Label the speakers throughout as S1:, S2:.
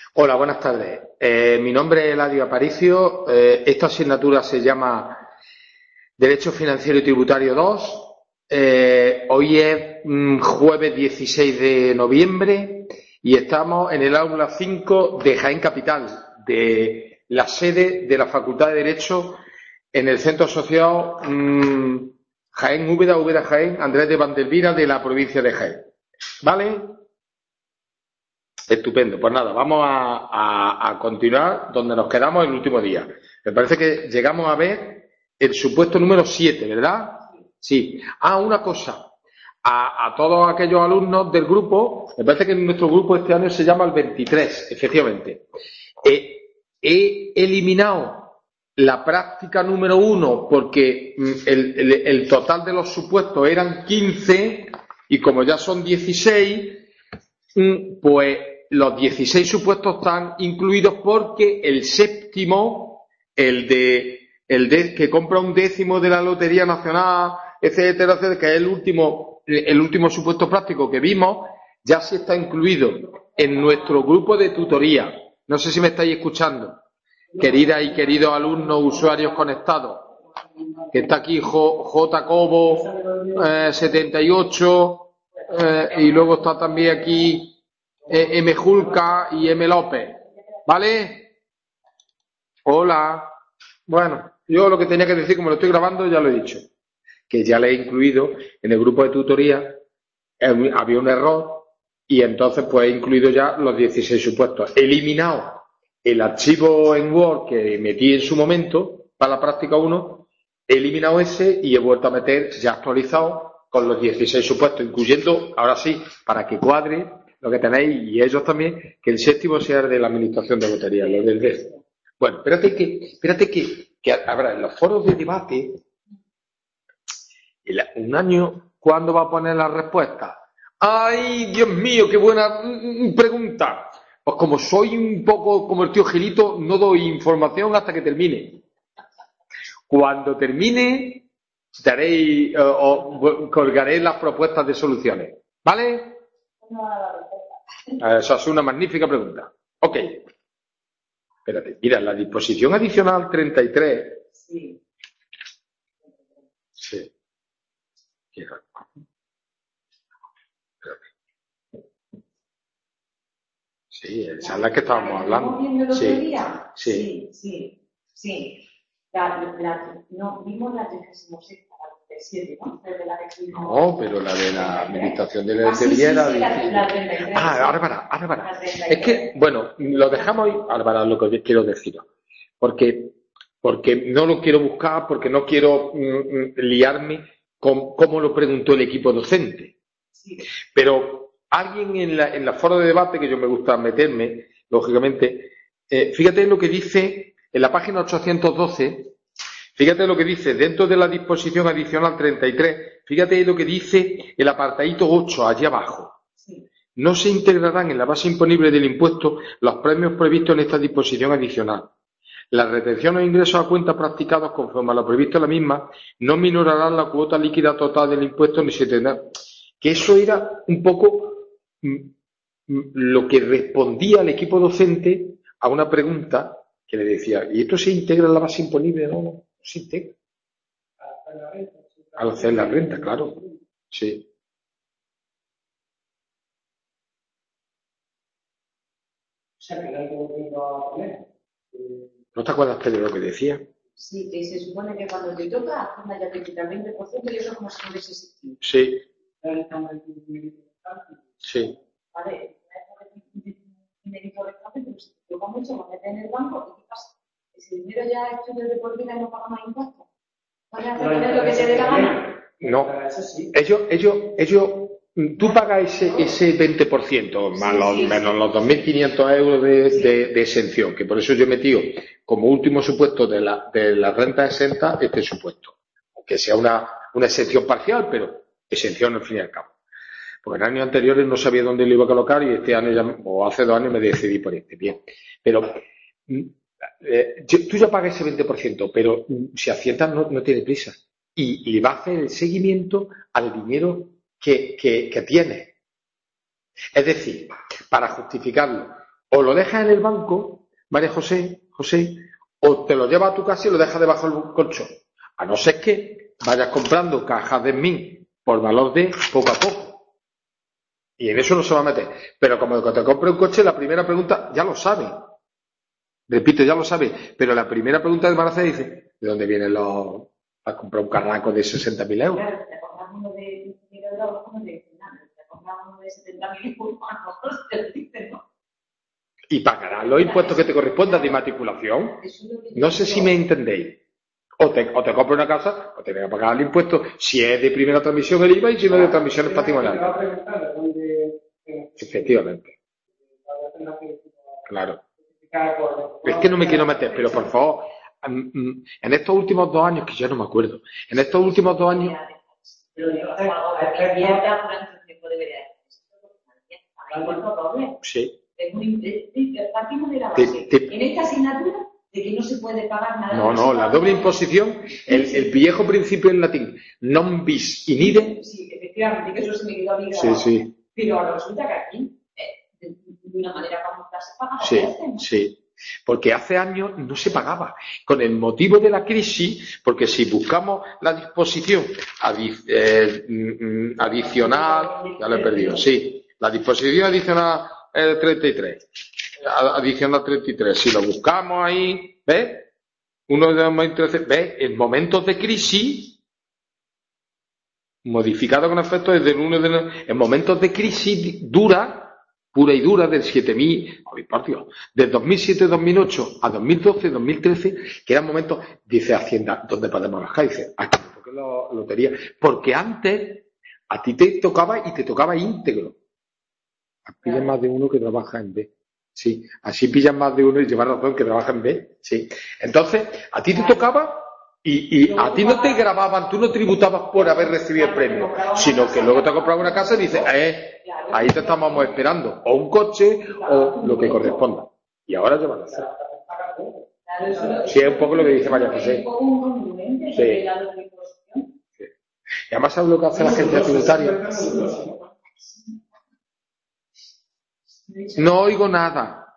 S1: Hola, buenas tardes. Mi nombre es Eladio Aparicio. Esta asignatura se llama Derecho Financiero y Tributario 2. Hoy es jueves 16 de noviembre y estamos en el aula 5 de Jaén Capital, de la sede de la Facultad de Derecho en el Centro Asociado Jaén Úbeda Jaén, Andrés de Vandelvira, de la provincia de Jaén. ¿Vale? Estupendo. Pues nada, vamos a continuar donde nos quedamos el último día. Me parece que llegamos a ver el supuesto número 7, ¿verdad? Sí. Una cosa. A todos aquellos alumnos del grupo, me parece que nuestro grupo este año se llama el 23, efectivamente. He eliminado la práctica número 1 porque el total de los supuestos eran 15 y como ya son 16, pues los 16 supuestos están incluidos porque el séptimo, el de que compra un décimo de la Lotería Nacional, etcétera, etcétera, que es el último supuesto práctico que vimos, ya sí está incluido en nuestro grupo de tutoría. No sé si me estáis escuchando, queridas y queridos alumnos, usuarios conectados, que está aquí J. Cobo 78, y luego está también aquí M. Julca y M. López. ¿Vale? Hola. Bueno, yo lo que tenía que decir, como lo estoy grabando, ya lo he dicho. Que ya le he incluido en el grupo de tutoría, había un error y entonces pues he incluido ya los 16 supuestos. He eliminado el archivo en Word que metí en su momento para la práctica 1, he eliminado ese y he vuelto a meter ya actualizado con los 16 supuestos, incluyendo, ahora sí, para que cuadre lo que tenéis y ellos también, que el séptimo sea el de la administración de loterías, lo del décimo. Bueno, espérate que habrá en los foros de debate, un año, ¿cuándo va a poner la respuesta? ¡Ay, Dios mío, qué buena pregunta! Pues como soy un poco como el tío Gilito, no doy información hasta que termine. Cuando termine, daréis o colgaré las propuestas de soluciones. ¿Vale? Esa es una magnífica pregunta. Ok. Espérate, mira, la disposición adicional 33. Sí. Sí. Sí, esa es la que estábamos hablando.
S2: Sí. No, vimos la 36, la 37, ¿no?
S1: No, pero la de la administración de la lotería era
S2: la 33.
S1: Ahora para. Es que, bueno, lo dejamos ahí. Ahora para lo que quiero deciros. Porque no lo quiero buscar, porque no quiero liarme con cómo lo preguntó el equipo docente. Sí. Pero alguien en la foro de debate, que yo me gusta meterme, lógicamente, fíjate lo que dice en la página 812, fíjate lo que dice dentro de la disposición adicional 33, fíjate lo que dice el apartadito 8, allí abajo. Sí. No se integrarán en la base imponible del impuesto los premios previstos en esta disposición adicional. Las retenciones o ingresos a cuenta practicados conforme a lo previsto en la misma no minorarán la cuota líquida total del impuesto ni se tendrá. Que eso era un poco lo que respondía el equipo docente a una pregunta que le decía, ¿y esto se integra en la base imponible? No se integra. Al hacer la renta, claro. Sí. ¿No te acuerdas de lo que decía?
S2: Sí, que se supone que cuando te toca, Hacienda ya te quita el 20% y eso como si no hubiese existido.
S1: Sí. Sí.
S2: Vale, dinerito restante, pero si te toca mucho, lo metes en el banco, ¿y qué pasa? Ese dinero ya es tuyo de por vida y no paga más impuestos. ¿Van a retener lo que te dé la gana?
S1: No. Tú pagas ese 20%, menos los 2.500 euros de exención, que por eso yo he metido como último supuesto de la renta exenta este supuesto. Aunque sea una exención parcial, pero exención al fin y al cabo. Porque en años anteriores no sabía dónde lo iba a colocar y este año o hace 2 años me decidí por este. Bien. Pero tú ya pagas ese 20%, pero si Hacienda no tiene prisa y le va a hacer el seguimiento al dinero que tiene. Es decir, para justificarlo, O lo dejas en el banco, María José, o te lo llevas a tu casa y lo dejas debajo del colchón. A no ser que vayas comprando cajas de SMIN por valor de poco a poco. Y en eso no se va a meter. Pero como que te compre un coche, la primera pregunta ya lo sabe. Repito, ya lo sabe. Pero la primera pregunta del embarazo dice, ¿de dónde vienen los... a comprar un carraco de 60.000 euros?
S2: Claro, te compras uno de 100 euros, no te dicen nada. Te compras uno de 70.000 euros, te lo dicen, ¿no?
S1: Y pagarás los impuestos que te correspondan de inmatriculación. No sé si me entendéis. O te compras una casa, o tienes que pagar el impuesto si es de primera transmisión el IVA y si no de transmisiones patrimoniales. Efectivamente. Claro. Es que no me quiero meter, pero por favor, en estos últimos 2 años, que ya no me acuerdo, en estos últimos 2 años... Sí.
S2: Partimos de la base. En esta asignatura de que no se puede pagar nada.
S1: No, la doble imposición, el viejo principio en latín, non bis in idem.
S2: Sí, efectivamente, que eso se me quedó a mí.
S1: Sí.
S2: Pero resulta que aquí, de una manera como se paga.
S1: Sí. Porque hace años no se pagaba. Con el motivo de la crisis, porque si buscamos la disposición adicional, ya lo he perdido, sí, la disposición adicional 33, adicional 33, si lo buscamos ahí, ¿ves? Uno de los más interesantes, ¿ves? En momentos de crisis, modificado con efecto desde el 1 de en momentos de crisis pura y dura, del 7.000, del 2007-2008 a 2012-2013, que eran momentos, dice Hacienda, ¿dónde podemos bajar? Dice, aquí, porque la lotería. Porque antes a ti te tocaba y te tocaba íntegro. Pillan más de uno que trabaja en B. Sí, así pillan más de uno y llevan razón que trabaja en B. Sí. Entonces, a ti te tocaba y a ti no te grababan, tú no tributabas por haber recibido el premio, sino que luego te compraba una casa y dices, ahí te estamos esperando, o un coche o lo que corresponda. Y ahora llevan a hacer. Sí, es un poco lo que dice María José. Sí. Y además, ¿sabes lo que hace la agencia tributaria? No oigo nada.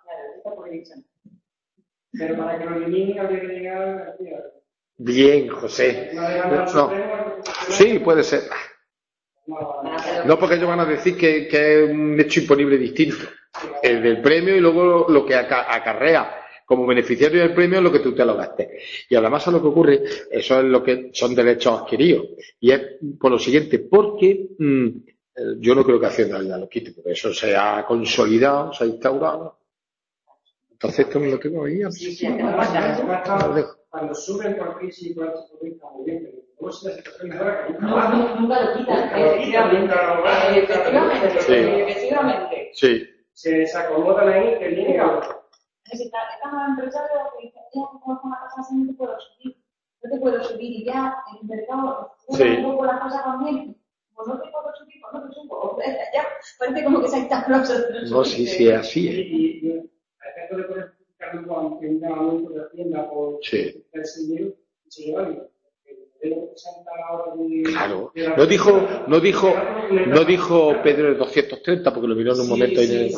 S3: Pero para que lo eliminen habría que llegar...
S1: Bien, José. No. Sí, puede ser. No, porque ellos van a decir que es un hecho imponible distinto. El del premio y luego lo que acarrea como beneficiario del premio es lo que tú te lo gastes. Y además a lo que ocurre, eso es lo que son derechos adquiridos. Y es por lo siguiente, porque yo no creo que Hacienda ya lo quite, porque eso se ha consolidado, se ha instaurado. Entonces esto me lo tengo ahí.
S3: Cuando suben por crisis y cuando se publica muy bien, pero luego si la situación mejora, que
S2: nunca lo quitan. Efectivamente.
S1: Sí.
S3: Se desacomodan ahí, que viene
S2: Estamos empresarios que dicen, ya con una casa así no te puedo subir. No te puedo subir y ya el mercado, un poco la cosa también. Pues no te puedo subir, pues no te subo. Ya parece como que se ha instalado.
S1: No, sí, es así.
S3: Y a efecto de poder justificar luego ante un llamamiento de Hacienda por ese dinero, se lleva bien.
S1: Claro. No dijo Pedro el 230 porque lo miró en un momento ahí.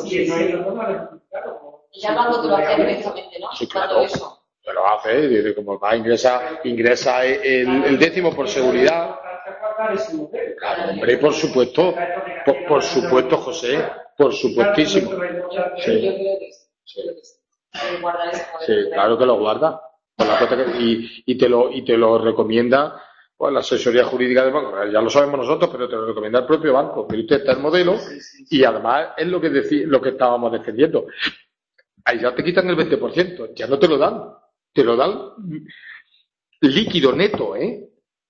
S2: Y ya cuando te lo hace directamente, ¿no?
S1: Sí, claro. Te lo hace, dice, como va, ingresa el décimo por seguridad. Claro, hombre, por supuesto, José, por supuestísimo. Sí, claro que lo guarda. Y te lo recomienda pues, la asesoría jurídica del banco. Ya lo sabemos nosotros, pero te lo recomienda el propio banco. Pero usted está el modelo y además es lo que estábamos defendiendo. Ahí ya te quitan el 20%, ya no te lo dan. Te lo dan líquido neto, ¿eh?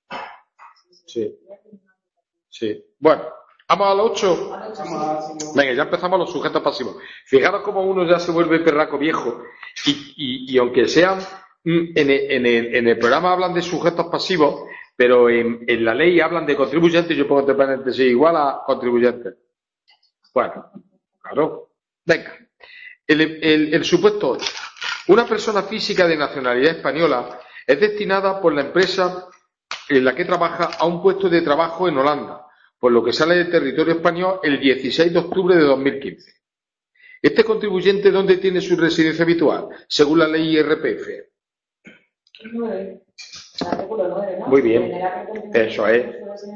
S1: Sí. Bueno, vamos a los 8. Venga, ya empezamos los sujetos pasivos. Fijaros cómo uno ya se vuelve perraco viejo y aunque sean en el programa hablan de sujetos pasivos, pero en la ley hablan de contribuyentes, yo pongo entre paréntesis igual a contribuyentes. Bueno, claro. Venga. El supuesto 8. Una persona física de nacionalidad española es destinada por la empresa en la que trabaja a un puesto de trabajo en Holanda, por lo que sale del territorio español el 16 de octubre de 2015. ¿Este contribuyente dónde tiene su residencia habitual? Según la ley IRPF.
S2: 9. Artículo 9, ¿no?
S1: Muy bien. Eso es.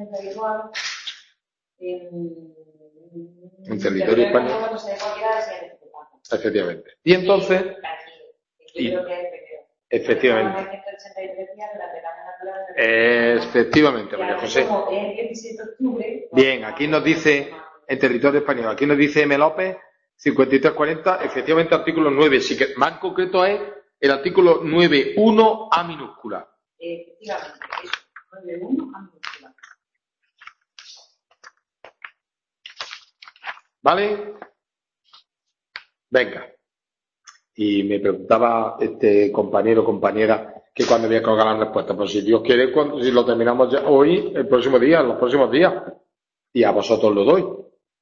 S1: En territorio español. Efectivamente. Y entonces. Efectivamente. Efectivamente, María José. Bien, aquí nos dice, en territorio español, aquí nos dice M. López, 5340, efectivamente artículo 9, sí que más concreto es el artículo 9.1 A minúscula.
S2: Efectivamente, eso, 9.1 A minúscula.
S1: ¿Vale? Venga. Y me preguntaba este compañero o compañera que cuando voy a colgar la respuesta. Pues si Dios quiere, si lo terminamos ya hoy, el próximo día, los próximos días. Y a vosotros lo doy.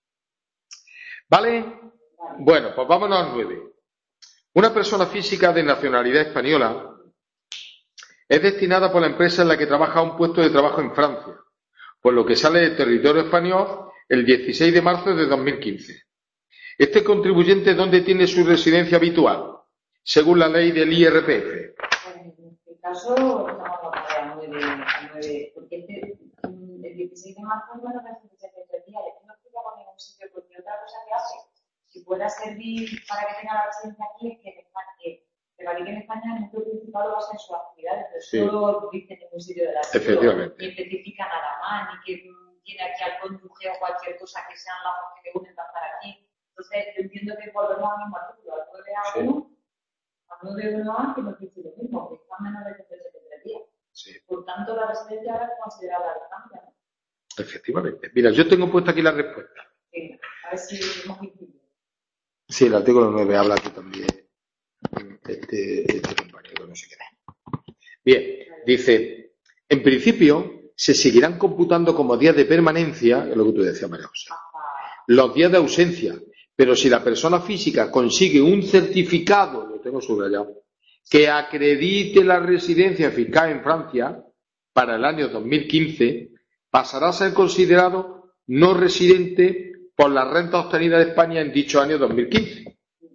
S1: ¿Vale? Bueno, pues vámonos al 9. Una persona física de nacionalidad española es destinada por la empresa en la que trabaja a un puesto de trabajo en Francia, por lo que sale del territorio español el 16 de marzo de 2015. ¿Este contribuyente dónde tiene su residencia habitual? Según la ley del IRPF.
S2: En este caso, no vamos a poner a 9, porque el 16 de marzo no es el 73 días, y aquí no estoy en ningún sitio, porque otra cosa que hace, si pueda servir para que tenga la residencia aquí, es que radique en España en el núcleo principal o base en sus actividades, pero
S1: sí.
S2: No dice en ningún sitio de la
S1: Efectivamente.
S2: Ni especifica nada más, ni que tiene aquí al cónyuge o cualquier cosa que sean lazos que unen para estar aquí. Entonces, yo entiendo que volvemos al mismo artículo, al 9A1, al 9.1A, que nos dice lo mismo, que está menos de 73 días.
S1: Sí.
S2: Por tanto, la residencia ahora es considerada la distancia, ¿no?
S1: Efectivamente. Mira, yo tengo puesta aquí la respuesta.
S2: Sí, a ver si hemos coincidido.
S1: Sí, el artículo 9 habla aquí también. Este compañero, no sé qué es. Bien, dice, en principio se seguirán computando como días de permanencia, es lo que tú decías, María José, los días de ausencia, pero si la persona física consigue un certificado, lo tengo subrayado, que acredite la residencia fiscal en Francia para el año 2015, pasará a ser considerado no residente por las rentas obtenidas de España en dicho año 2015.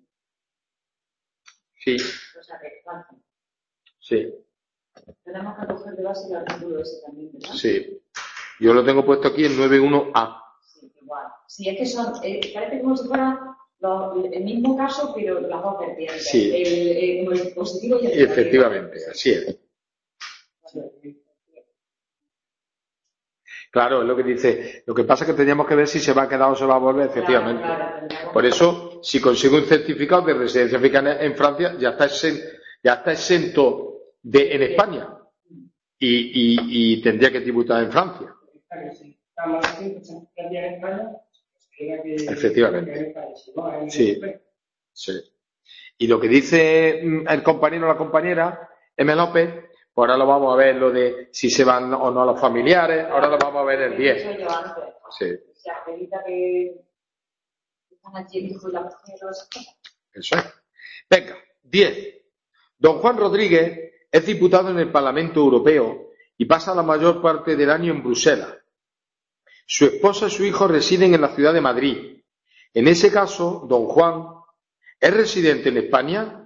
S1: Sí.
S2: O sea, que Francia.
S1: Sí.
S2: Tenemos que coger de base el artículo ese también, ¿verdad?
S1: Sí. Yo lo tengo puesto aquí en 9.1A.
S2: Sí, igual. Sí, es que son, parece como si fuera el mismo caso, pero las dos vertientes.
S1: Sí.
S2: El positivo y el negativo.
S1: Efectivamente, así es. Claro, es lo que dice. Lo que pasa es que teníamos que ver si se va a quedar o se va a volver, efectivamente.
S2: Claro.
S1: Por eso, si consigue un certificado de residencia fiscal en Francia, ya está exento en España. Y tendría que tributar en Francia. Efectivamente. Sí. Y lo que dice el compañero o la compañera, M. López, pues ahora lo vamos a ver lo de si se van o no los familiares, ahora lo vamos a ver el 10. Sí.
S2: Se acredita que están allí el hijo y la mujer y todas esas cosas.
S1: Eso es. Venga, 10. Don Juan Rodríguez es diputado en el Parlamento Europeo y pasa la mayor parte del año en Bruselas. Su esposa y su hijo residen en la ciudad de Madrid. En ese caso, don Juan, ¿es residente en España?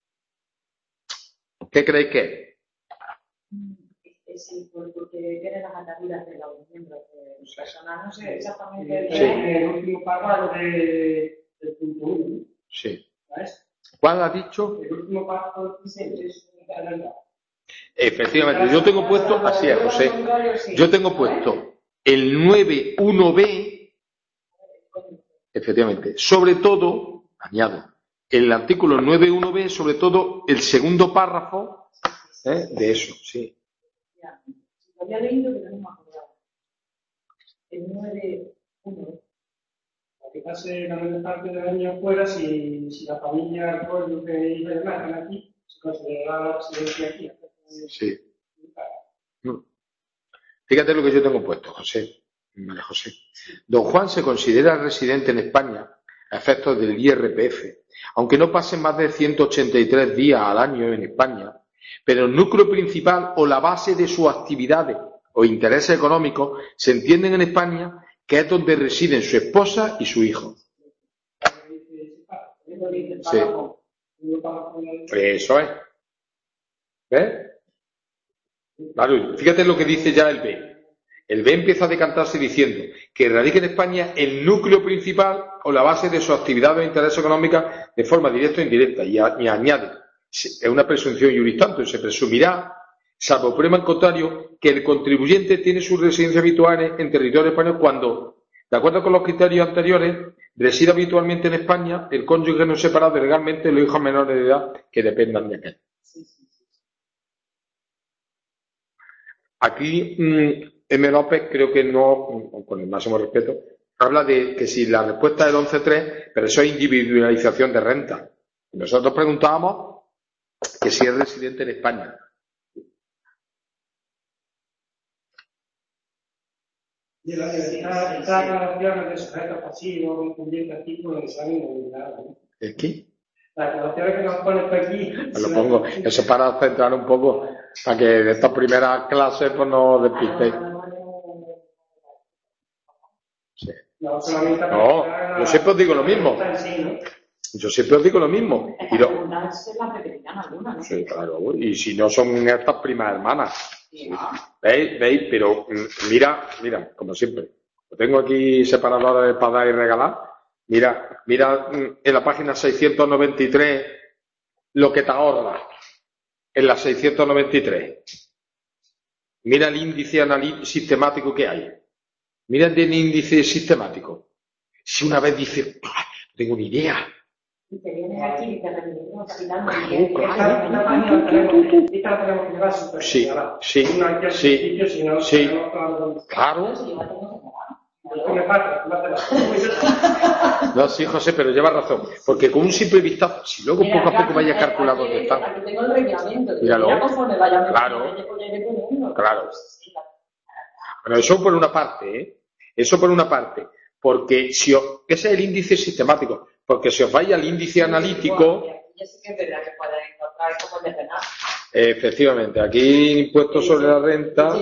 S1: ¿Qué creéis que es?
S2: Sí, porque tiene las ataduras de los miembros personal. No sé exactamente.
S1: Sí.
S3: El último párrafo del punto 1.
S1: Sí.
S3: ¿Sabes?
S1: ¿Cuál ha dicho?
S3: El último párrafo es la verdad.
S1: Efectivamente, yo tengo puesto, así es, José, yo tengo puesto el 9.1b, efectivamente, sobre todo, añado, el artículo 9.1b, sobre todo el segundo párrafo de eso, sí.
S2: Lo había leído, pero no me acordaba. El 9.1b.
S3: Que pase la mayor parte del año fuera, si la familia, el pueblo que y demás están aquí, se considerará la residencia aquí.
S1: Sí. Fíjate lo que yo tengo puesto, José. María José. Don Juan se considera residente en España a efectos del IRPF, aunque no pasen más de 183 días al año en España, pero el núcleo principal o la base de sus actividades o intereses económicos se entienden en España, que es donde residen su esposa y su hijo. Sí. Eso es. ¿Ves? Claro, fíjate lo que dice ya el B. El B empieza a decantarse diciendo que radica en España el núcleo principal o la base de su actividad o interés económica de forma directa o indirecta. Y añade, es una presunción iuris, se presumirá, salvo prueba en contrario, que el contribuyente tiene su residencia habitual en territorio español cuando, de acuerdo con los criterios anteriores, reside habitualmente en España el cónyuge no separado legalmente de los hijos menores de edad que dependan de aquel. Aquí, M. López, creo que no, con el máximo respeto, habla de que si la respuesta es el 11.3, pero eso es individualización de renta. Nosotros preguntábamos que si es residente en España.
S3: Y estas aclaraciones de sujetos pasivos, incluyente artículo, no saben nada.
S1: ¿El qué?
S3: Las aclaraciones que nos pones aquí.
S1: Lo pongo, eso para centrar un poco, para que de estas primeras clases pues no despistéis. Sí. No, yo siempre os digo lo mismo. Yo siempre os digo lo mismo. Sí, claro. Y si no son estas primas hermanas. ¿Veis? Pero mira, como siempre. Lo tengo aquí separadores para dar y regalar. Mira en la página 693 lo que te ahorra. En la 693. Mira el índice sistemático que hay. Mira el índice sistemático. Si una vez dices, no tengo ni idea.
S2: Y te vienes aquí y te rendimos capital.
S1: Sí. Claro. No, sí, José, pero llevas razón. Porque con un simple vistazo, si luego poco a poco vayas calculando dónde está.
S2: Aquí tengo el reglamento.
S1: Míralo. Claro. Bueno, eso por una parte, ¿eh? Eso por una parte. Porque ese es el índice sistemático. Porque si os vais al índice analítico. Efectivamente, aquí impuestos sobre la renta.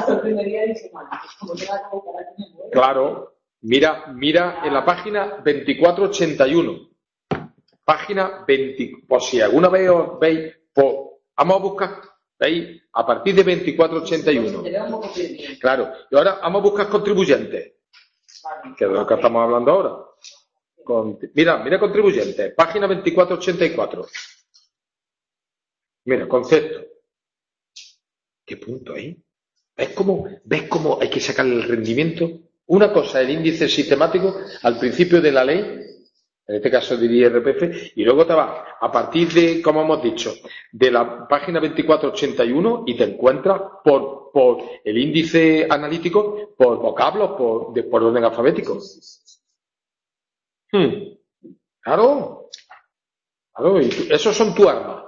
S1: Claro, mira en la página 2481. Página 20. Por si alguna vez os veis, pues, vamos a buscar, ¿veis? A partir de 2481. Claro, y ahora vamos a buscar contribuyentes. Que es de lo que estamos hablando ahora. Mira contribuyentes, página 2484. Mira, concepto. ¿Qué punto ahí? ¿Ves cómo hay que sacar el rendimiento? Una cosa, el índice sistemático al principio de la ley, en este caso diría IRPF, y luego te vas a partir de, como hemos dicho, de la página 2481 y te encuentras por el índice analítico, por vocablos, por orden alfabético. Claro, y esos son tu arma.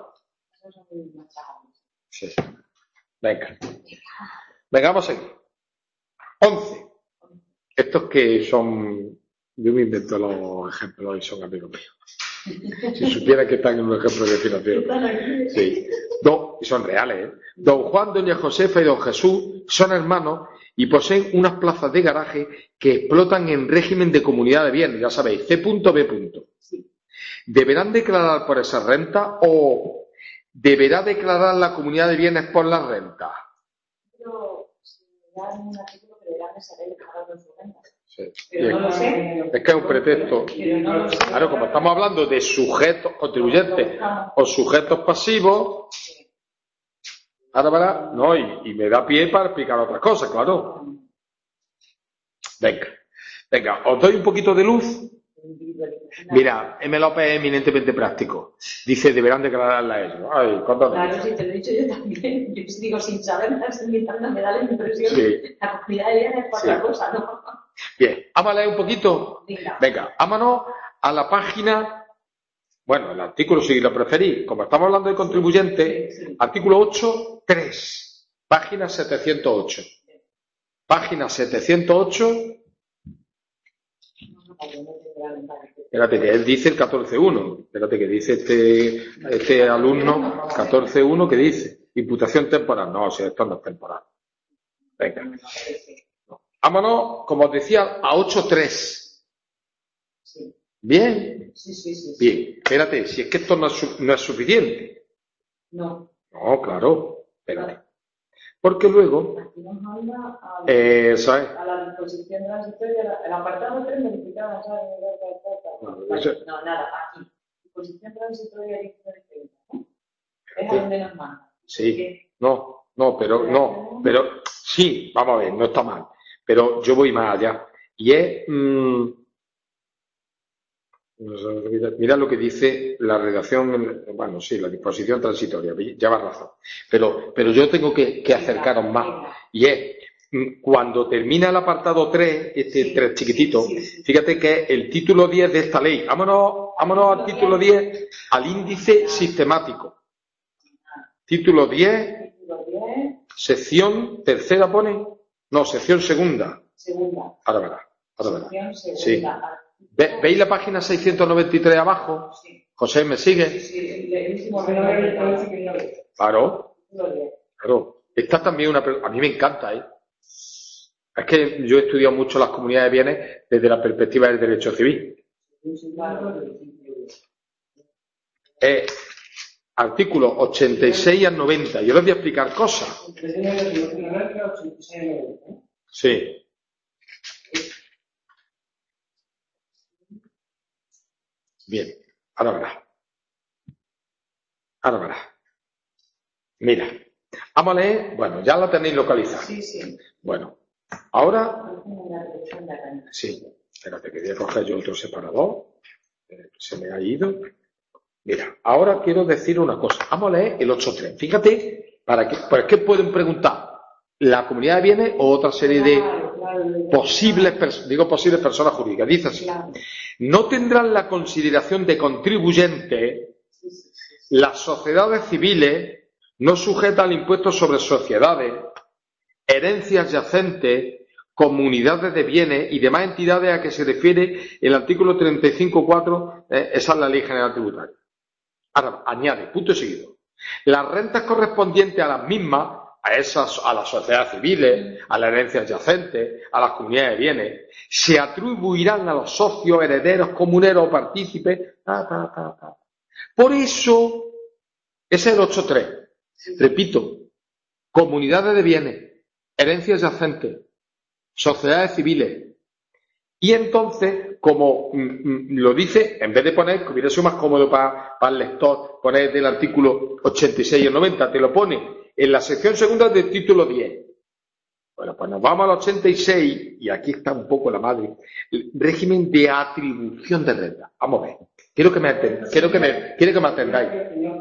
S1: Sí. Venga, vamos a seguir. 11. Estos que son, yo me invento los ejemplos y son amigos míos. Si supieran que están en un ejemplo de financiero. Sí. Y son reales, ¿eh? Don Juan, doña Josefa y don Jesús son hermanos y poseen unas plazas de garaje que explotan en régimen de comunidad de bienes, ya sabéis, C.B. ¿Deberán declarar por esa renta o deberá declarar la comunidad de bienes por la renta?
S2: Pero si dan un artículo que deberán de saber declarado en su renta.
S1: Sí.
S2: Pero no lo sé.
S1: Es que es un pretexto. Claro, como estamos hablando de sujetos contribuyentes o sujetos pasivos, ahora no, y me da pie para explicar otras cosas, claro. Venga, os doy un poquito de luz. Mira, M. López es eminentemente práctico. Dice, deberán declararla ellos.
S2: Claro, sí, te lo he dicho yo también. Yo digo, sin saber, me da la impresión que la comunidad de bienes es otra cosa, ¿no?
S1: Bien, vamos a leer un poquito. Venga, vámonos a la página, bueno, el artículo si lo preferís, como estamos hablando de contribuyentes, artículo 8.3, página 708. Página 708. Espérate, que él dice el 14.1. Espérate, que dice este alumno 14.1, que dice imputación temporal. No, si esto no es temporal. Venga. Vámonos, como os decía, a 8.3. ¿Bien?
S2: Sí.
S1: Bien. Espérate, si es que esto no es suficiente.
S2: No.
S1: No, claro. Espérate. Porque luego...
S2: Aquí nos manda
S1: ¿sabes?
S2: a la disposición transitoria, el apartado 3 modificado, ¿sabes? No, nada, aquí. Disposición transitoria 1930, ¿no? Es a donde nos manda.
S1: Sí. Pero sí, vamos a ver, no está mal. Pero yo voy más allá. Y es... mira lo que dice la redacción, bueno, sí, la disposición transitoria, lleva razón. Pero yo tengo que acercaros más. Y es, cuando termina el apartado 3, este 3 chiquitito, fíjate que es el título 10 de esta ley. Vámonos al título 10, al índice sistemático. Título 10, sección tercera pone, no, sección segunda. Ahora verá. Sí. ¿Veis la página 693 abajo? Sí. José, ¿me sigue? Sí. Claro. Esta también a mí me encanta, ¿eh? Es que yo he estudiado mucho las comunidades de bienes desde la perspectiva del derecho civil. Artículos 86 al 90. Yo les voy a explicar cosas. Sí. Bien, ahora verás. Mira, vamos a leer, bueno, ya la tenéis localizada. Sí. Bueno, ahora... Sí, espérate que voy a coger yo otro separador. Se me ha ido. Mira, ahora quiero decir una cosa. Vamos a leer el 8.3. Fíjate, ¿para qué pueden preguntar? ¿La comunidad de bienes o otra serie de posibles personas jurídicas? Dice así. No tendrán la consideración de contribuyentes las sociedades civiles no sujetas al impuesto sobre sociedades, herencias yacentes, comunidades de bienes y demás entidades a que se refiere el artículo 35.4, esa es la Ley General Tributaria. Ahora, añade, punto y seguido. Las rentas correspondientes a las mismas, a las sociedades civiles, a las herencias yacentes, a las comunidades de bienes, se atribuirán a los socios, herederos, comuneros o partícipes. Por eso, ese es el 8.3. Repito, comunidades de bienes, herencias yacentes, sociedades civiles. Y entonces, como lo dice, en vez de poner, que hubiera sido más cómodo para el lector, poner del artículo 86 al 90, te lo pone en la sección segunda del título 10. Bueno, pues nos vamos al 86, y aquí está un poco la madre. El régimen de atribución de renta. Vamos a ver. Quiero que me atendáis.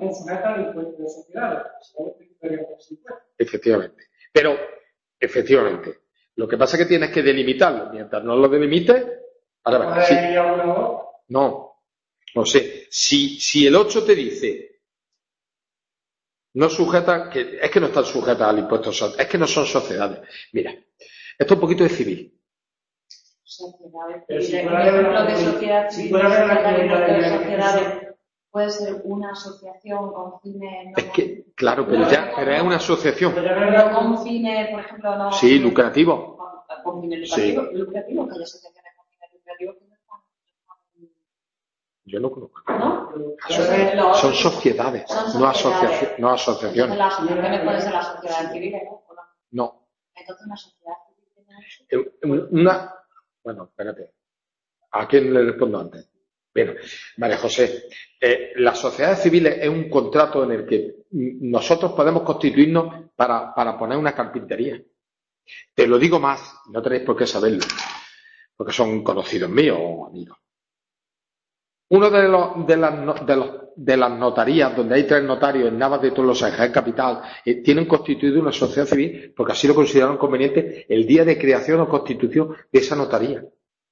S1: Efectivamente. Lo que pasa es que tienes que delimitarlo. Mientras no lo delimites, ahora sí. No sé. Si el 8 te dice no sujeta, es que no están sujetas al impuesto, es que no son sociedades. Mira, esto es un poquito de civil.
S2: Puede ser una asociación con fines...
S1: Es que, claro, pero es una asociación.
S2: Pero con fines, por ejemplo, no...
S1: Sí, lucrativo.
S2: Con fines lucrativos, que hay asociaciones con fines lucrativos que no están...
S1: Yo no conozco.
S2: ¿No?
S1: Son sociedades, no asociaciones.
S2: Entonces las asociaciones pueden ser las sociedades civiles, ¿no?
S1: No.
S2: Entonces una sociedad civil
S1: tiene... Bueno, espérate. ¿A quién le respondo antes? Bien, María José, las sociedades civiles es un contrato en el que nosotros podemos constituirnos para poner una carpintería. Te lo digo más, no tenéis por qué saberlo, porque son conocidos míos o amigos. Uno de las notarías, donde hay 3 notarios en Navas de Tolosa, en Jaén Capital, tienen constituido una sociedad civil porque así lo consideraron conveniente el día de creación o constitución de esa notaría.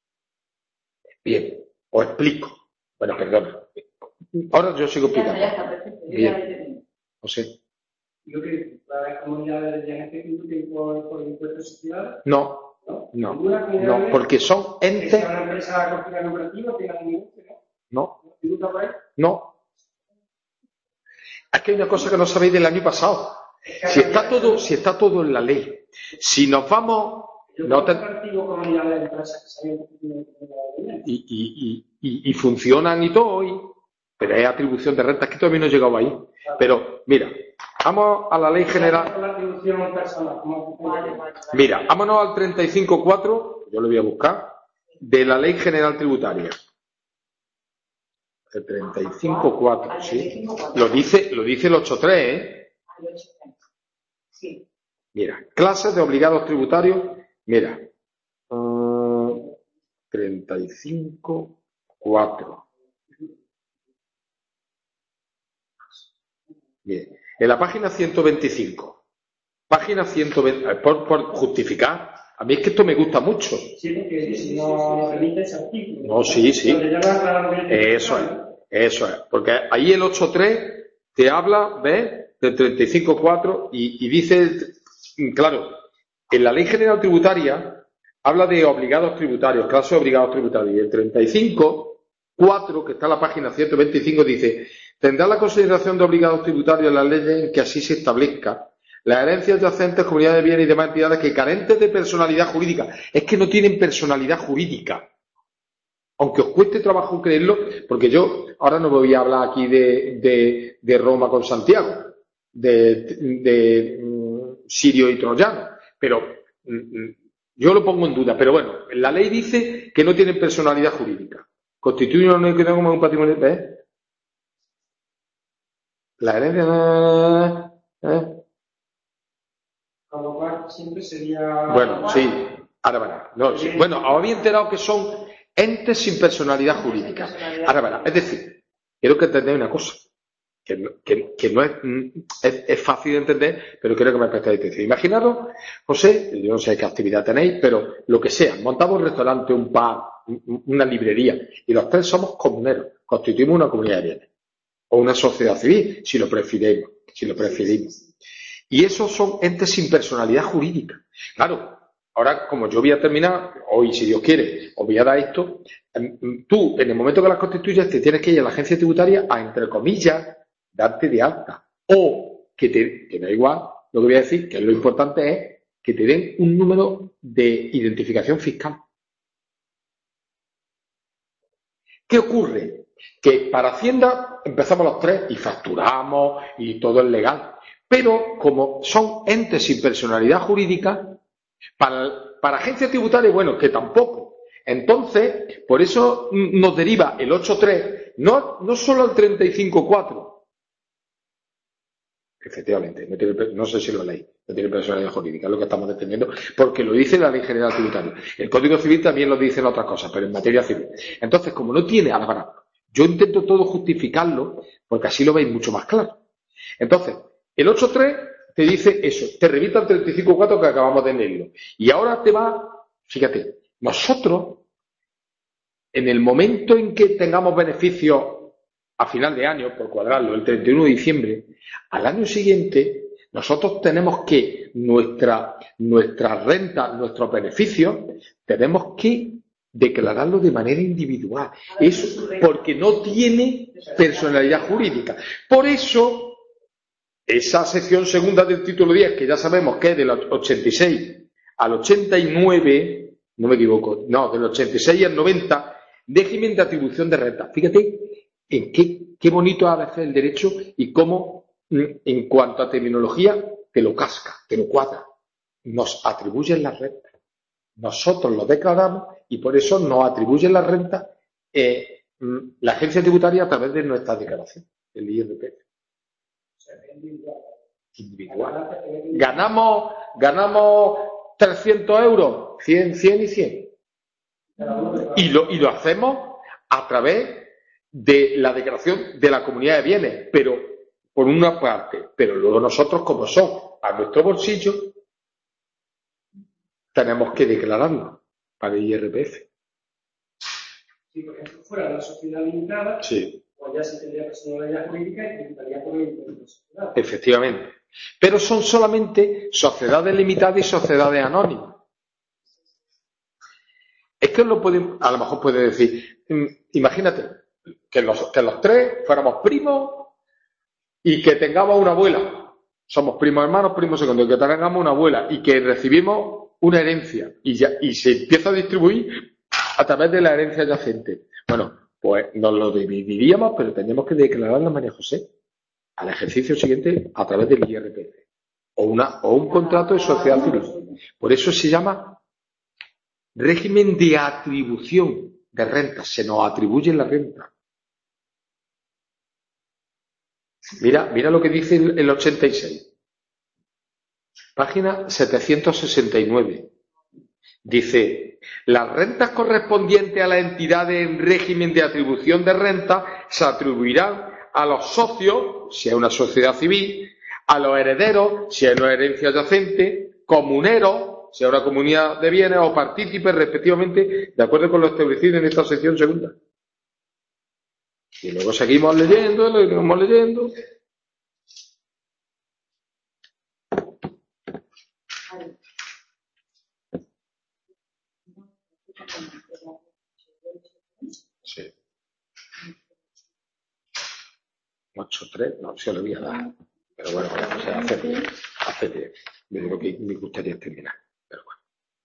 S1: Bien. Os explico. Bueno, perdona. Ahora yo sigo explicando. Bien. No sé.
S3: ¿Lo que las comunidades deberían hacer por impuestos sociales?
S1: No, porque son entes...
S3: ¿Es una empresa con fines lucrativos que tiene un negocio, no?
S1: No. Es que hay una cosa que no sabéis del año pasado. Si está todo en la ley. Si nos vamos No te...
S3: comunidad de empresas que se habían
S1: y funcionan y todo hoy, pero es atribución de renta, es que todavía no he llegado ahí. Pero, mira, vamos a la ley general. Mira, vámonos al 35.4, yo lo voy a buscar, de la ley general tributaria. El 35.4, sí. Lo dice el 8.3, ¿eh?
S2: Sí.
S1: Mira, clases de obligados tributarios, mira, 35.4. Bien, en la página 125. Página 120, por justificar. A mí es que esto me gusta mucho.
S3: Sí, porque si no remite ese artículo.
S1: No, sí. Eso es. Porque ahí el 8.3 te habla, ¿ves? Del 35.4 y dice, claro, en la Ley General Tributaria habla de obligados tributarios, clases de obligados tributarios. Y el 35.4, que está en la página 125, dice, tendrá la consideración de obligados tributarios la ley en que así se establezca las herencias adyacentes, comunidades de bienes y demás entidades que carentes de personalidad jurídica, es que no tienen personalidad jurídica, aunque os cueste trabajo creerlo, porque yo ahora no voy a hablar aquí de Roma con Santiago, de Sirio y Troyano, pero yo lo pongo en duda. Pero bueno, la ley dice que no tienen personalidad jurídica, constituyen una equidad como un patrimonio, ¿ves? La herencia...
S3: Con lo cual siempre sería...
S1: Bueno, sí, ahora verá. No, sí. Bueno, había enterado que son entes sin personalidad jurídica. Ahora verá. Es decir, quiero que entendáis una cosa, que no es fácil de entender, pero quiero que me prestéis atención. Imaginaros, José, yo no sé qué actividad tenéis, pero lo que sea, montamos un restaurante, un pub, una librería, y los tres somos comuneros, constituimos una comunidad de bienes, o una sociedad civil, si lo preferimos. Y esos son entes sin personalidad jurídica. Claro, ahora como yo voy a terminar, hoy si Dios quiere, os voy a dar esto, tú en el momento que las constituyes te tienes que ir a la agencia tributaria a, entre comillas, darte de alta. O que da igual, lo que voy a decir, que lo importante es que te den un número de identificación fiscal. ¿Qué ocurre? Que para Hacienda empezamos los tres y facturamos y todo es legal. Pero como son entes sin personalidad jurídica, para agencia tributaria, bueno, que tampoco. Entonces, por eso nos deriva el 8.3, no solo al 35.4. Efectivamente, no sé si lo leí, no tiene personalidad jurídica, es lo que estamos defendiendo, porque lo dice la Ley General Tributaria. El Código Civil también lo dice en otras cosas, pero en materia civil. Entonces, como no tiene, yo intento todo justificarlo, porque así lo veis mucho más claro. Entonces, el 8.3 te dice eso, te remita al 35.4 que acabamos de leerlo. Y ahora te va, fíjate, nosotros, en el momento en que tengamos beneficios a final de año, por cuadrarlo, el 31 de diciembre, al año siguiente, nosotros tenemos que nuestra renta, nuestros beneficios, tenemos que declararlo de manera individual. Eso porque no tiene personalidad jurídica. Por eso, esa sección segunda del título 10, que ya sabemos que es del 86 al 89, no me equivoco, no, del 86 al 90, régimen de atribución de renta. Fíjate en qué bonito a veces el derecho y cómo, en cuanto a terminología, te lo casca, te lo cuadra. Nos atribuyen la renta. Nosotros lo declaramos y por eso nos atribuyen la renta la agencia tributaria a través de nuestra declaración, el IRPF. Individual. Ganamos 300 euros, 100 y 100. Y lo hacemos a través de la declaración de la comunidad de bienes, pero por una parte, pero luego nosotros, como son a nuestro bolsillo, tenemos que declararlo para el IRPF.
S3: Si por ejemplo fuera una sociedad limitada,
S1: sí,
S3: pues ya se tendría personalidad jurídica y tributaría por el impuesto de sociedad.
S1: Efectivamente. Pero son solamente sociedades limitadas y sociedades anónimas. Es que a lo mejor puede decir, imagínate que los tres fuéramos primos y que tengamos una abuela. Somos primos hermanos, primos segundos, que tengamos una abuela y que recibimos una herencia y se empieza a distribuir a través de la herencia adyacente. Bueno, pues nos lo dividiríamos, pero tendríamos que declararlo a María José al ejercicio siguiente a través del IRPF o un contrato de sociedad civil. Por eso se llama régimen de atribución de renta. Se nos atribuye la renta. Mira lo que dice el 86. Página 769. Dice, las rentas correspondientes a las entidades en régimen de atribución de renta se atribuirán a los socios, si es una sociedad civil, a los herederos, si es una herencia adyacente, comuneros, si es una comunidad de bienes, o partícipes, respectivamente, de acuerdo con lo establecido en esta sección segunda. Y luego seguimos leyendo. 8.3, no se lo voy a dar. Pero bueno, o sea, hacete. Yo creo que me gustaría terminar. Pero bueno.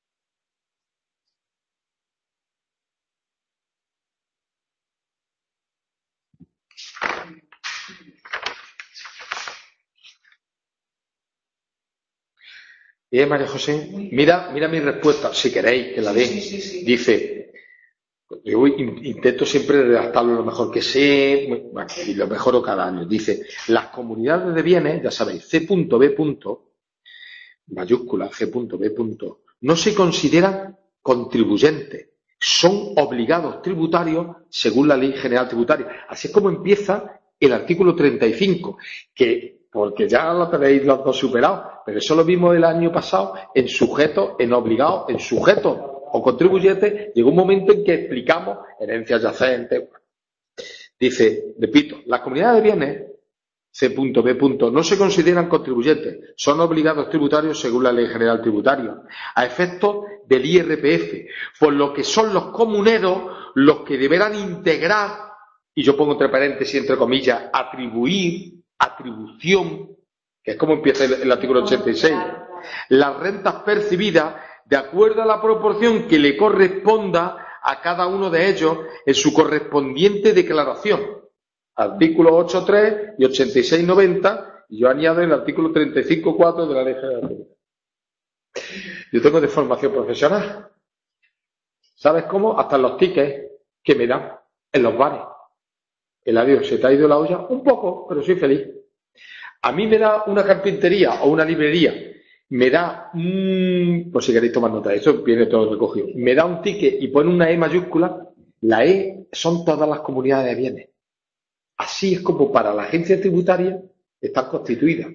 S1: Bien, María José, mira mi respuesta, si queréis que la dé. Dice, yo intento siempre redactarlo lo mejor que sé, y lo mejoro cada año. Dice, las comunidades de bienes, ya sabéis, C.B. mayúscula C.B. no se consideran contribuyentes, son obligados tributarios según la Ley General Tributaria. Así es como empieza el artículo 35, porque ya lo tenéis los dos superados, pero eso lo vimos el año pasado en sujetos, en obligados, en sujetos o contribuyentes. Llegó un momento en que explicamos herencia adyacente. Dice, repito, las comunidades de bienes C.B. no se consideran contribuyentes, son obligados tributarios según la Ley General Tributaria, a efectos del IRPF, por lo que son los comuneros los que deberán integrar, y yo pongo entre paréntesis, entre comillas, atribución, que es como empieza el artículo 86, las rentas percibidas de acuerdo a la proporción que le corresponda a cada uno de ellos en su correspondiente declaración. Artículo 8.3 y 86.90, y yo añado el artículo 35.4 de la Ley General Tributaria. Yo tengo de formación profesional. ¿Sabes cómo? Hasta los tickets que me dan en los bares. El adiós, se te ha ido la olla un poco, pero soy feliz. A mí me da una carpintería o una librería, me da pues si queréis tomar nota de eso, viene todo recogido. Me da un ticket y pone una E mayúscula. La E son todas las comunidades de bienes. Así es como para la agencia tributaria están constituidas.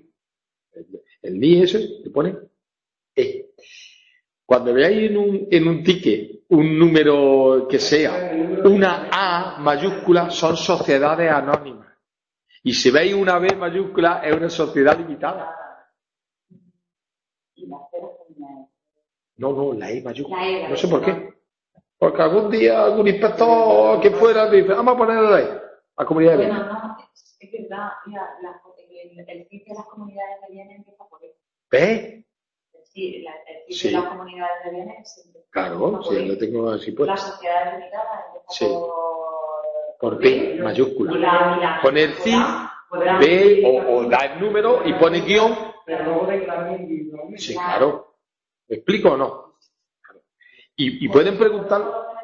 S1: El NIE ese te pone E. Cuando veáis en un ticket un número que sea una A mayúscula, son sociedades anónimas. Y si veis una B mayúscula, es una sociedad limitada. No, la E mayúscula. No sé por qué. Porque algún día algún inspector que fuera dice, vamos a ponerle la E. La comunidad de bienes.
S2: No, es verdad, mira, el kit de las comunidades de bienes empieza por eso.
S1: ¿Ves?
S2: Sí, el kit de las comunidades de bienes.
S1: Claro, sí, lo tengo así puesto.
S2: Las sociedades limitadas
S1: empieza por P mayúscula. Poner C, B o da el número y pone guión.
S3: Pero luego declarar individualmente.
S1: Sí, claro. ¿Me explico o no? Y pueden preguntar.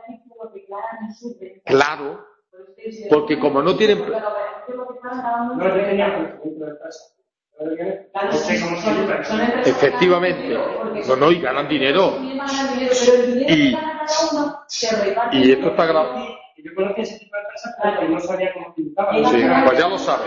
S1: Claro. Porque como no tienen...
S3: No tenía conocimiento de tasa.
S1: Efectivamente. No, y ganan dinero. Y esto está grabado.
S3: Yo conocía ese tipo de tasas porque no sabía cómo tributaba.
S1: Sí, pues ya lo sabes.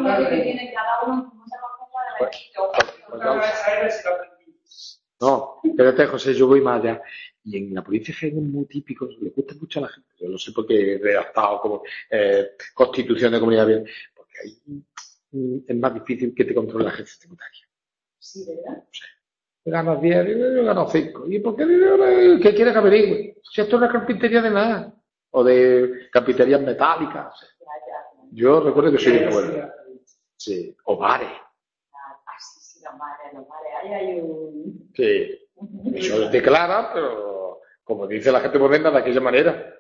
S1: No, espérate, José, yo voy más allá. Y en la provincia es muy típico, le gusta mucho a la gente. Yo lo sé porque he redactado como constitución de comunidad bien, porque ahí es más difícil que te controle la agencia tributaria.
S2: Sí, ¿verdad?
S1: O sea, ganas 10, yo gano 5. ¿Y por qué? ¿Qué quieres que averigüe? Si esto es una carpintería de nada. O de carpinterías metálicas. O sea. Yo recuerdo que soy de pueblo. Sí, o bares.
S2: Sí, los bares. Ahí hay
S1: Sí. Eso es declara, pero como dice la gente moderna, de aquella manera.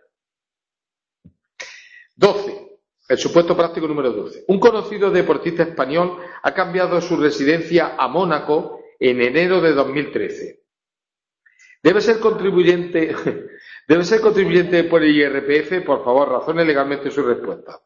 S1: 12. El supuesto práctico número 12. Un conocido deportista español ha cambiado su residencia a Mónaco en enero de 2013. Debe ser contribuyente por el IRPF. Por favor, razone legalmente su respuesta.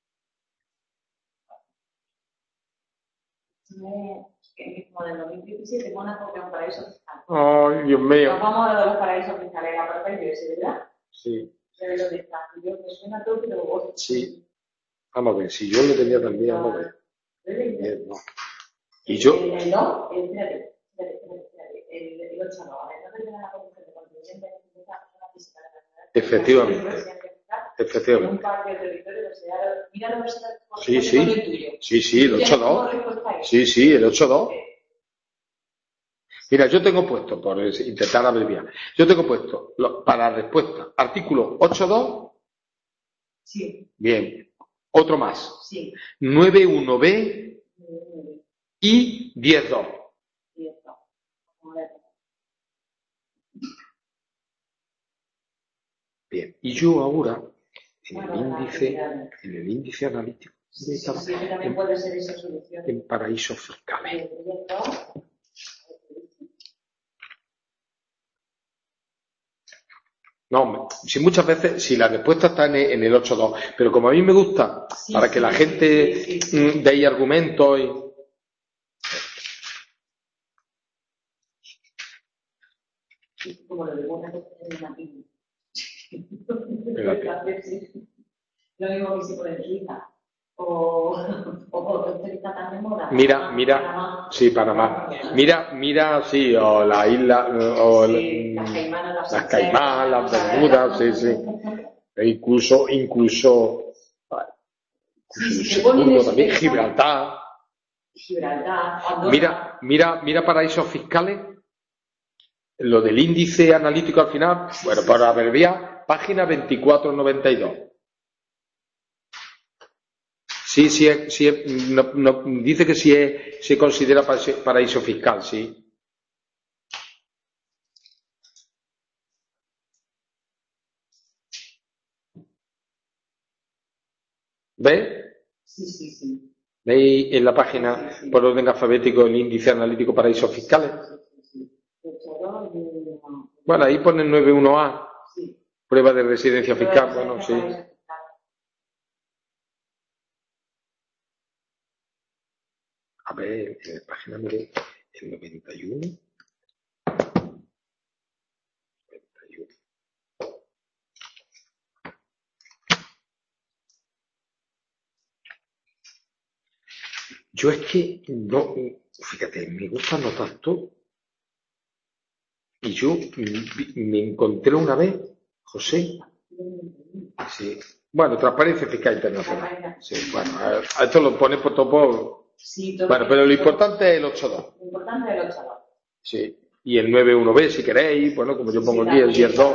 S2: Como en el 2017, Mónaco, que es un paraíso fiscal.
S1: Ay, Dios mío.
S2: Nos vamos a los paraísos fiscales, la parte de ese, ¿verdad?
S1: Sí.
S2: De dónde está. Yo me suena todo, pero vos.
S1: Sí. Vamos a ver, si yo lo tenía también, vamos a ver. No. Y yo.
S2: El 2, espérate. El 8 no. El 9 de la Comisión de Contribuyentes de una física de la ciudad.
S1: Efectivamente.
S2: Un par de territorios, mira la universidad.
S1: Sí, el 8.2. Sí, el 8.2. Mira, yo tengo puesto, por intentar abreviar, para la respuesta, artículo 8.2.
S2: Sí.
S1: Bien. Otro más.
S2: Sí.
S1: 9.1b y 10.2. Bien. Y yo ahora, en el índice analítico,
S2: también puede ser esa solución.
S1: En paraísos fiscales. No, si muchas veces, si la respuesta está en el 8.2, pero como a mí me gusta, para que la gente dé ahí argumentos y...
S2: Como lo de Mónaco en una pila. Lo mismo que se pone en Suiza. O también Mónaco.
S1: Mira, sí, Panamá. Mira, sí, o la isla, o las Caimán, las Bermudas, sí. E incluso Luxemburgo también, Gibraltar. Mira paraísos fiscales. Lo del índice analítico al final, bueno, para abreviar, página 2492. Sí, dice que se considera paraíso fiscal, sí. ¿Ves?
S2: Sí.
S1: ¿Veis en la página por orden alfabético el índice analítico paraísos fiscales? Bueno, ahí pone 91A, prueba de residencia fiscal, bueno, sí. A ver, en la página, mire, el 91. Yo es que no, fíjate, me gusta anotar todo. Y yo me encontré una vez, José, sí, bueno, Transparencia Fiscal Internacional. Sí, bueno, a esto lo pone por topo. Sí, bueno, pero lo importante es el 8.2.
S2: Lo importante es el 8.2.
S1: Sí, y el 9.1b si queréis, bueno, como yo pongo aquí, el 10.2.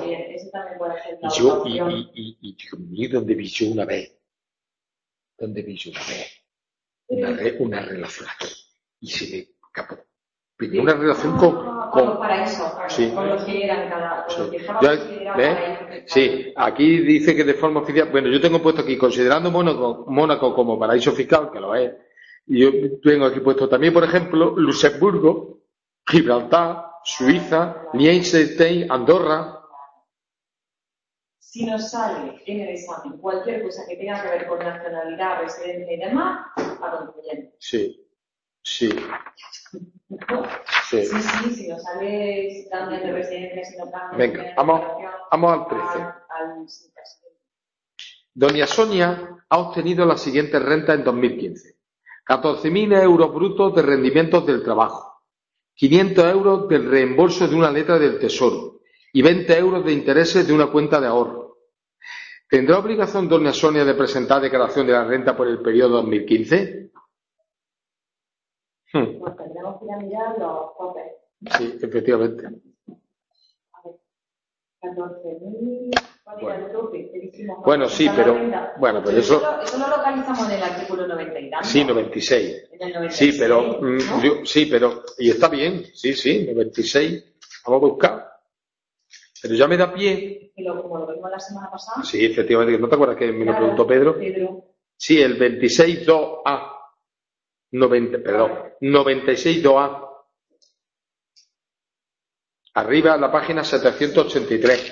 S1: Y Dios mío, ¿dónde vi yo una vez? Una relación aquí. Y se me escapó. Pero una relación con
S2: los paraísos,
S1: sí.
S2: Con los que eran cada...
S1: Sí, aquí dice que de forma oficial... Bueno, yo tengo puesto aquí, considerando Mónaco como paraíso fiscal, que lo es, y yo tengo aquí puesto también, por ejemplo, Luxemburgo, Gibraltar, Suiza, Liechtenstein, Andorra.
S2: Si nos sale en el examen cualquier cosa que tenga que ver con nacionalidad, residencia y demás, a contribuyente.
S1: Sí.
S2: Sí, si nos sale también de residencia, si no cambia.
S1: Venga, vamos al 13. Doña Sonia ha obtenido las siguientes rentas en 2015. 14.000 euros brutos de rendimientos del trabajo, 500 euros del reembolso de una letra del Tesoro y 20 euros de intereses de una cuenta de ahorro. ¿Tendrá obligación doña Sonia de presentar declaración de la renta por el periodo 2015?
S2: Pues tendremos que ir a mirar los papeles.
S1: Sí, efectivamente.
S2: A ver, 14.000...
S1: Bueno, sí, pero... Bueno, pues eso...
S2: Eso lo localizamos en el artículo 90 y tanto.
S1: Sí, 96.
S2: 96.
S1: Sí, pero...
S2: ¿no?
S1: Sí, pero... Y está bien, sí, 96. Vamos a buscar. Pero ya me da pie.
S2: Como lo vimos la semana pasada.
S1: Sí, efectivamente. ¿No te acuerdas que me lo preguntó Pedro? Sí, el 26.2a. 96.2a. Arriba, la página 783.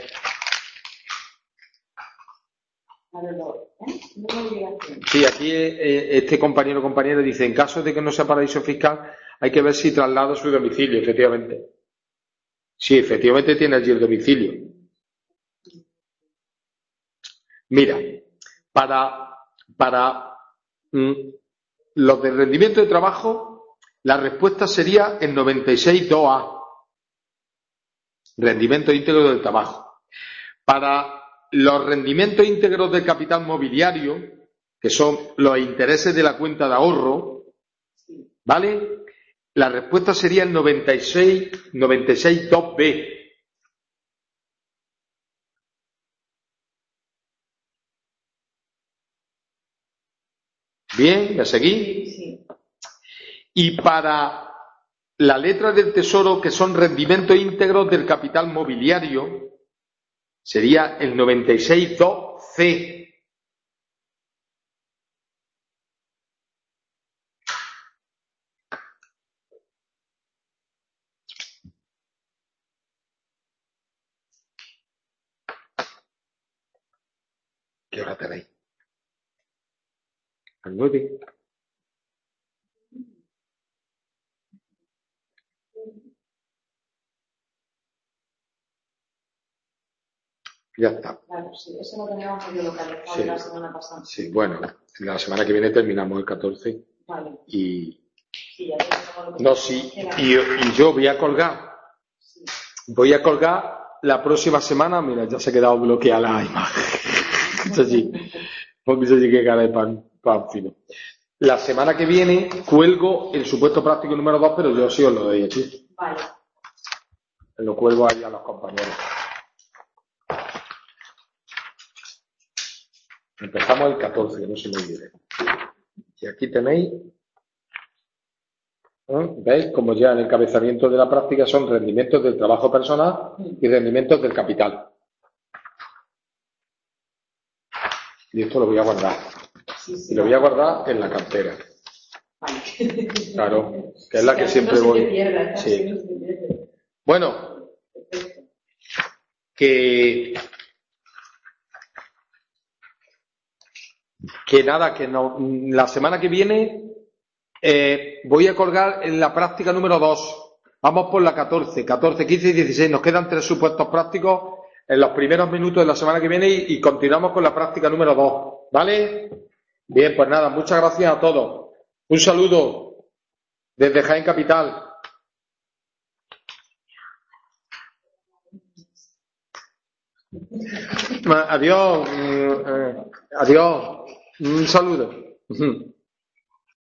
S1: Sí, aquí este compañero o compañera dice, en caso de que no sea paraíso fiscal, hay que ver si traslada su domicilio, efectivamente. Sí, efectivamente tiene allí el domicilio. Mira, para los de rendimiento de trabajo, la respuesta sería el 96.2a. Rendimiento íntegro del trabajo. Para los rendimientos íntegros del capital mobiliario, que son los intereses de la cuenta de ahorro, ¿vale? La respuesta sería el 96.2b. Bien, ¿me seguí?
S2: Sí.
S1: Y para la letra del Tesoro, que son rendimientos íntegros del capital mobiliario, sería el 96.2c. ¿Qué hora tenéis? ¿A las 9? Ya está.
S2: Claro, sí, eso lo teníamos medio localizado la semana pasada.
S1: Sí, bueno, la semana que viene terminamos el 14.
S2: Vale.
S1: Y...
S2: Sí, ya tenemos
S1: no, sí, y yo voy a colgar. Sí. Voy a colgar la próxima semana. Mira, ya se ha quedado bloqueada la imagen. Sí, porque se que cara de pan fino. La semana que viene cuelgo el supuesto práctico número 2, pero yo sí os lo doy aquí.
S2: Vale.
S1: Lo cuelgo ahí a los compañeros. Empezamos el 14, que no se me olvide. Y aquí tenéis, ¿veis? Como ya el encabezamiento de la práctica son rendimientos del trabajo personal y rendimientos del capital. Y esto lo voy a guardar. Sí, y lo voy a guardar en la cartera. Vale. Claro, que es la que siempre voy. Sí. Bueno, que nada, que no, la semana que viene voy a colgar en la práctica número 2. Vamos por la 14, 15 y 16. Nos quedan 3 supuestos prácticos en los primeros minutos de la semana que viene y continuamos con la práctica número 2. ¿Vale? Bien, pues nada, muchas gracias a todos. Un saludo desde Jaén Capital. Adiós. Adiós. Un saludo.